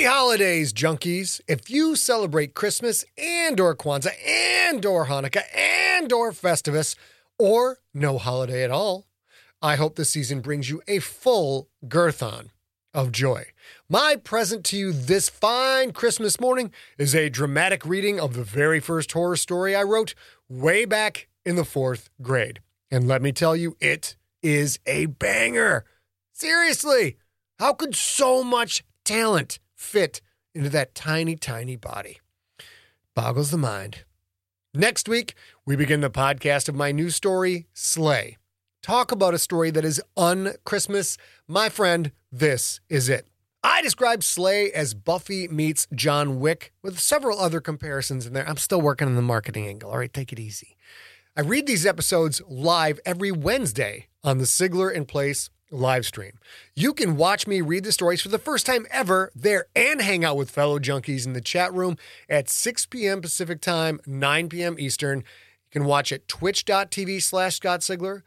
holidays, junkies. If you celebrate Christmas and or Kwanzaa and or Hanukkah and or Festivus or no holiday at all, I hope this season brings you a full girthon of joy. My present to you this fine Christmas morning is a dramatic reading of the very first horror story I wrote way back in the 4th grade. And let me tell you, it is a banger. Seriously, how could so much talent fit into that tiny, tiny body? Boggles the mind. Next week, we begin the podcast of my new story, Slay. Talk about a story that is un-Christmas. My friend, this is it. I describe Slay as Buffy meets John Wick with several other comparisons in there. I'm still working on the marketing angle. All right, take it easy. I read these episodes live every Wednesday on the Sigler in Place live stream. You can watch me read the stories for the first time ever there and hang out with fellow junkies in the chat room at 6 p.m. Pacific time, 9 p.m. Eastern. You can watch at twitch.tv/Scott Sigler,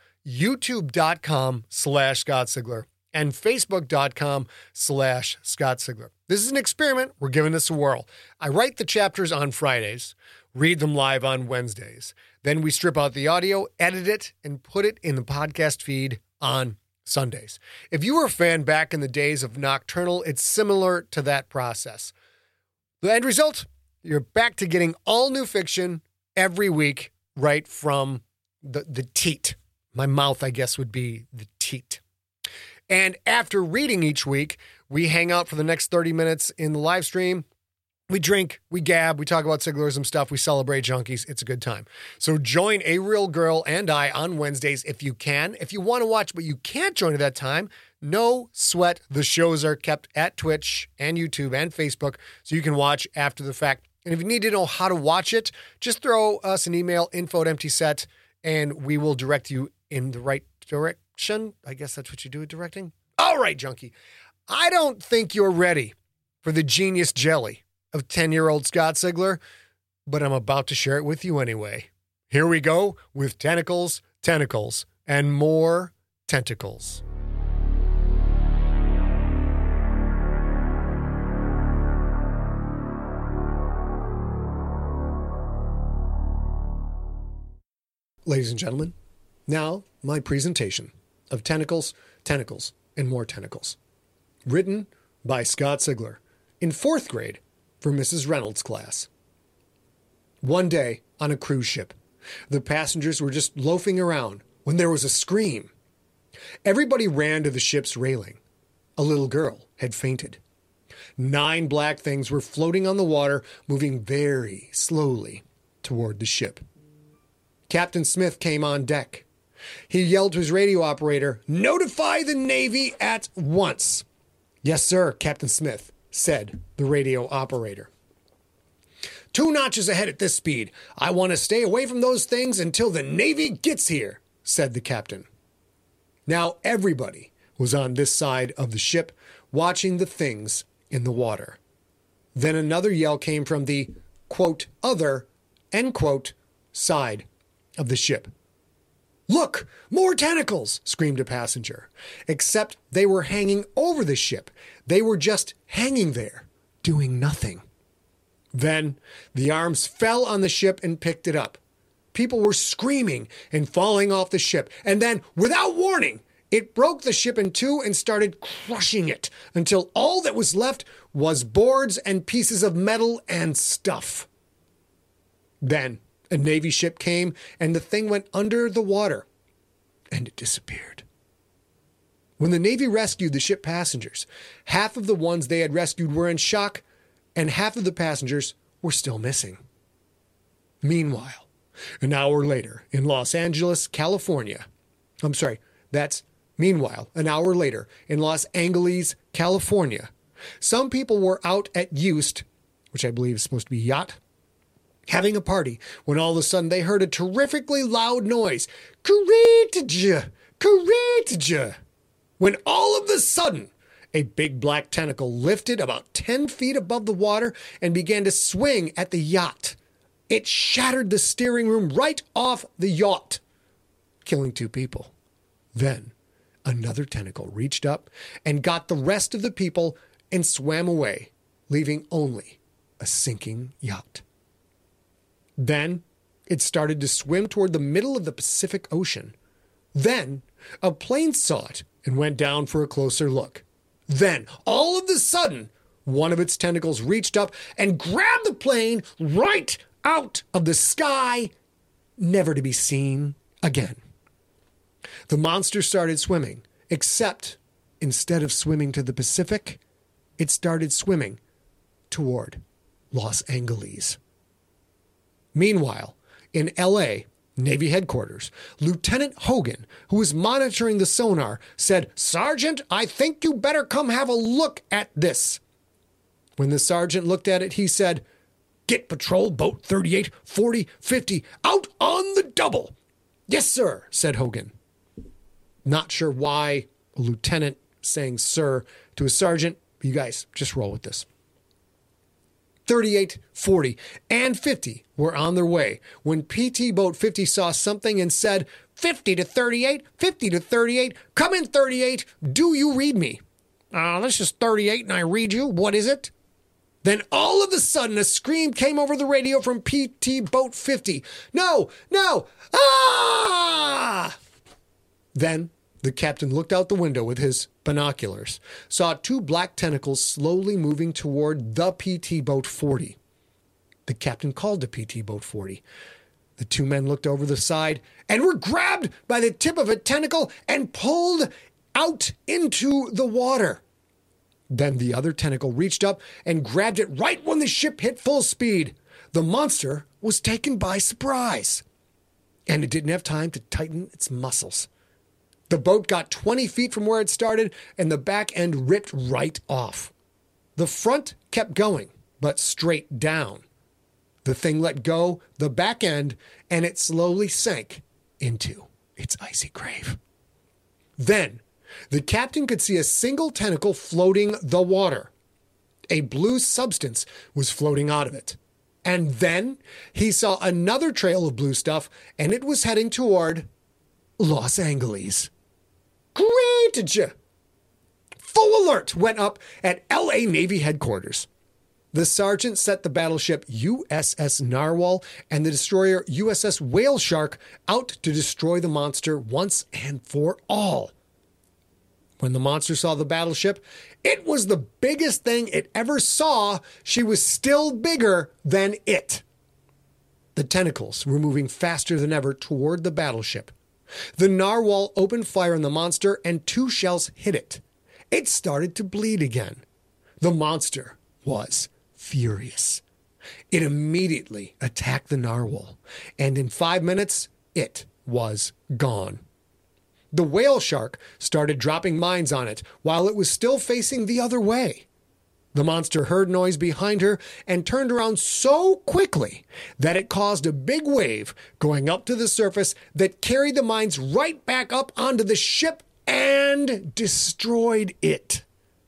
youtube.com/Scott Sigler, and facebook.com/Scott Sigler. This is an experiment. We're giving this a whirl. I write the chapters on Fridays, read them live on Wednesdays. Then we strip out the audio, edit it, and put it in the podcast feed on Sundays. If you were a fan back in the days of Nocturnal, it's similar to that process. The end result, you're back to getting all new fiction every week right from the teat. My mouth, I guess, would be the teat. And after reading each week, we hang out for the next 30 minutes in the live stream. We drink, we gab, we talk about Siglerism stuff, we celebrate junkies. It's a good time. So join A Real Girl and I on Wednesdays if you can. If you want to watch but you can't join at that time, no sweat. The shows are kept at Twitch and YouTube and Facebook, so you can watch after the fact. And if you need to know how to watch it, just throw us an email, info@emptyset, and we will direct you in the right direction. I guess that's what you do with directing. All right, junkie. I don't think you're ready for the genius jelly of 10-year-old Scott Sigler, but I'm about to share it with you anyway. Here we go with tentacles, tentacles, and more tentacles. Ladies and gentlemen, now my presentation of Tentacles, Tentacles, and More Tentacles. Written by Scott Sigler in 4th grade for Mrs. Reynolds' class. One day on a cruise ship, the passengers were just loafing around when there was a scream. Everybody ran to the ship's railing. A little girl had fainted. 9 black things were floating on the water, moving very slowly toward the ship. Captain Smith came on deck. He yelled to his radio operator, "Notify the Navy at once." "Yes, sir, Captain Smith," said the radio operator. "2 notches ahead at this speed. I want to stay away from those things until the Navy gets here," said the captain. Now everybody was on this side of the ship, watching the things in the water. Then another yell came from the, quote, other, end quote, side of the ship. "Look, more tentacles!" screamed a passenger. Except they were hanging over the ship. They were just hanging there, doing nothing. Then the arms fell on the ship and picked it up. People were screaming and falling off the ship. And then, without warning, it broke the ship in 2 and started crushing it until all that was left was boards and pieces of metal and stuff. Then a Navy ship came and the thing went under the water and it disappeared. When the Navy rescued the ship passengers, half of the ones they had rescued were in shock and half of the passengers were still missing. Meanwhile, an hour later in Los Angeles, California, meanwhile, an hour later in Los Angeles, California, some people were out at Eust, which I believe is supposed to be yacht, having a party, when all of a sudden they heard a terrifically loud noise. Kareetja! Kareetja! When all of a sudden, a big black tentacle lifted about 10 feet above the water and began to swing at the yacht. It shattered the steering room right off the yacht, killing 2 people. Then another tentacle reached up and got the rest of the people and swam away, leaving only a sinking yacht. Then it started to swim toward the middle of the Pacific Ocean. Then a plane saw it and went down for a closer look. Then, all of a sudden, one of its tentacles reached up and grabbed the plane right out of the sky, never to be seen again. The monster started swimming, except instead of swimming to the Pacific, it started swimming toward Los Angeles. Meanwhile, in L.A., Navy headquarters, Lieutenant Hogan, who was monitoring the sonar, said, "Sergeant, I think you better come have a look at this." When the sergeant looked at it, he said, "Get patrol boat 38, 40, 50 out on the double." "Yes, sir," said Hogan. Not sure why a lieutenant saying sir to a sergeant. You guys just roll with this. 38, 40, and 50 were on their way when PT Boat 50 saw something and said, 50 to 38, 50 to 38, come in 38, do you read me?" This is 38 and I read you, what is it?" Then all of a sudden a scream came over the radio from PT Boat 50. No, ah! Then the captain looked out the window with his binoculars, saw two black tentacles slowly moving toward the PT Boat 40. The captain called to PT Boat 40. The two men looked over the side and were grabbed by the tip of a tentacle and pulled out into the water. Then the other tentacle reached up and grabbed it right when the ship hit full speed. The monster was taken by surprise, and it didn't have time to tighten its muscles. The boat got 20 feet from where it started, and the back end ripped right off. The front kept going, but straight down. The thing let go the back end, and it slowly sank into its icy grave. Then the captain could see a single tentacle floating the water. A blue substance was floating out of it. And then he saw another trail of blue stuff, and it was heading toward Los Angeles. Great! Full alert went up at L.A. Navy headquarters. The sergeant set the battleship USS Narwhal and the destroyer USS Whale Shark out to destroy the monster once and for all. When the monster saw the battleship, it was the biggest thing it ever saw. She was still bigger than it. The tentacles were moving faster than ever toward the battleship. The narwhal opened fire on the monster and 2 shells hit it. It started to bleed again. The monster was furious. It immediately attacked the narwhal, and in 5 minutes, it was gone. The whale shark started dropping mines on it while it was still facing the other way. The monster heard noise behind her and turned around so quickly that it caused a big wave going up to the surface that carried the mines right back up onto the ship and destroyed it.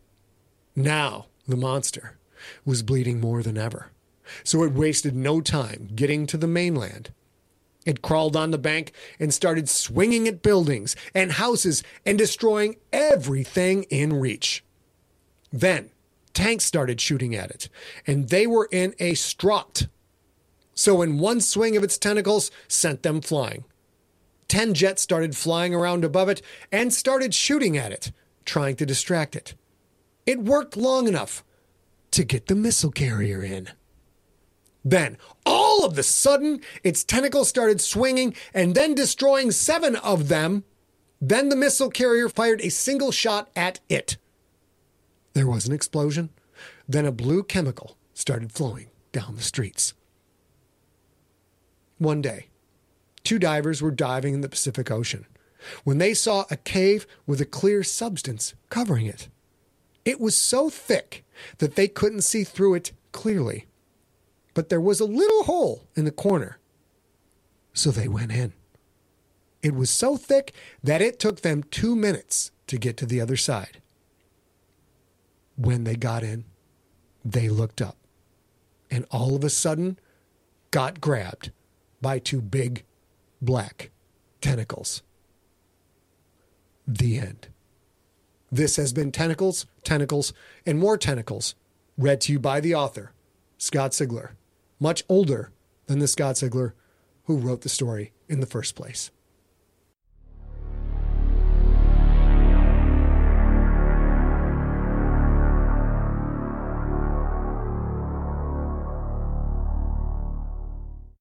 Now the monster was bleeding more than ever, so it wasted no time getting to the mainland. It crawled on the bank and started swinging at buildings and houses and destroying everything in reach. Then tanks started shooting at it, and they were in a strut. So in one swing of its tentacles, sent them flying. 10 jets started flying around above it and started shooting at it, trying to distract it. It worked long enough to get the missile carrier in. Then, all of a sudden, its tentacles started swinging and then destroying 7 of them. Then the missile carrier fired a single shot at it. There was an explosion. Then a blue chemical started flowing down the streets. One day, 2 divers were diving in the Pacific Ocean when they saw a cave with a clear substance covering it. It was so thick that they couldn't see through it clearly, but there was a little hole in the corner. So they went in. It was so thick that it took them 2 minutes to get to the other side. When they got in, they looked up and all of a sudden got grabbed by 2 big black tentacles. The end. This has been Tentacles, Tentacles, and More Tentacles Read to you by the author, Scott Sigler, much older than the Scott Sigler who wrote the story in the first place.